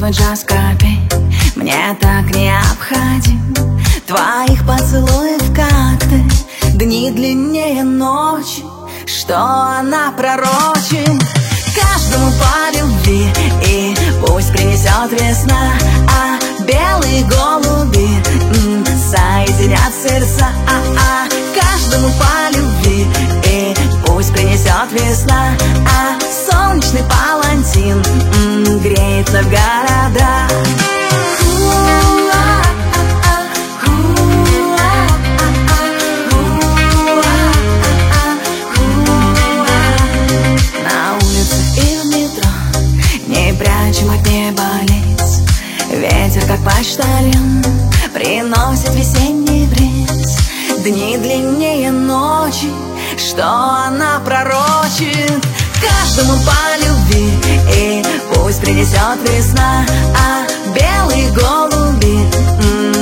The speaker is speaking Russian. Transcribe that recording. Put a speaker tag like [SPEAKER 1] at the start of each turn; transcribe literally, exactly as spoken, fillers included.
[SPEAKER 1] твой джаз копей мне так необходим. Твоих поцелуев как-то дни длиннее ночи, что она пророчит каждому по любви. И пусть принесет весна, а белые голуби м, соединят сердца, а -а. Каждому по любви. И пусть принесет весна, а солнечный палантин м, греет вновь города. Прячем от неба лиц, ветер, как почтальон, приносит весенний бриз. Дни длиннее ночи, что она пророчит каждому по любви. И пусть принесет весна, а белые голуби м